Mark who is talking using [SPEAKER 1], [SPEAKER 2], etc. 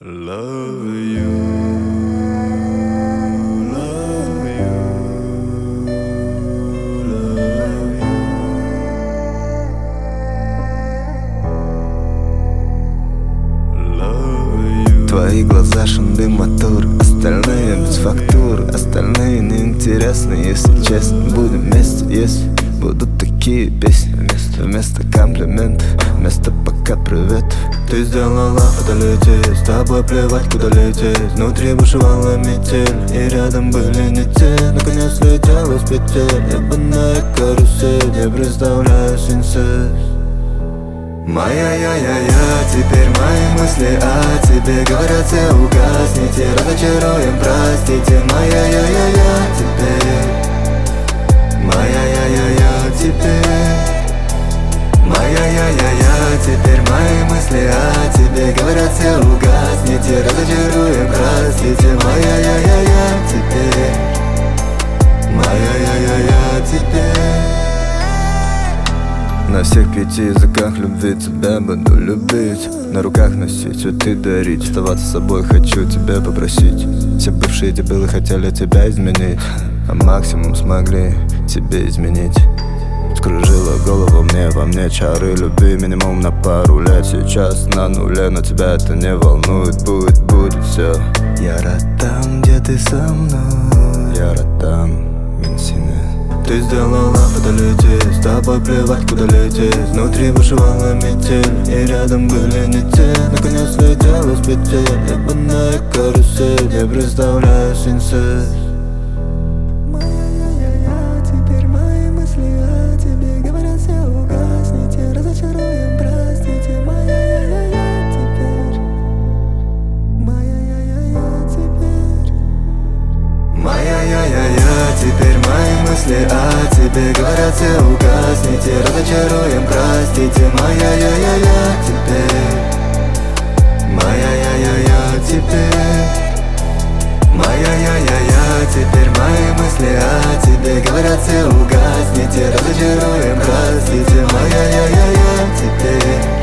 [SPEAKER 1] Love you, love you, love you, love you.
[SPEAKER 2] Твои глаза шанды мотор, остальные без фактур, остальные неинтересны, если честно. Будем вместе, если будут такие песни. Вместо комплиментов, вместо пока привет. Ты сделала фотолететь, с тобой плевать куда лететь. Внутри бушевала метель, и рядом были не те. Наконец слетела с петель, ебаная карусель. Я представляю синсез. Моя я, теперь мои мысли о тебе говорят: все угасните, разочаруем, простите. Моя я, теперь моя я, теперь моя я, теперь мои мысли о тебе говорят: все угасните, разочаруем, простите. Моя я, теперь моя я, теперь. На всех 5 языках любви тебя буду любить, на руках носить, цветы дарить, оставаться собой хочу тебя попросить. Все бывшие дебилы хотели тебя изменить, а максимум смогли тебе изменить. Скружила голову мне, во мне чары любви, минимум на пару лет. Сейчас на нуле, но тебя это не волнует. Будет все. Я рад там, где ты со мной. Я рад там, Минсине. Ты сделала фотолететь, с тобой плевать куда лететь. Внутри бушевала метель, и рядом были не те. Наконец слетела с петель, ебаная карусель. Я представляю синсез. Теперь мои мысли о тебе говорят: все угасните, разочаруем, простите. Моя я, теперь моя я, теперь моя я, теперь мои мысли о тебе говорят: все угасните, разочаруем, простите. Моя я, теперь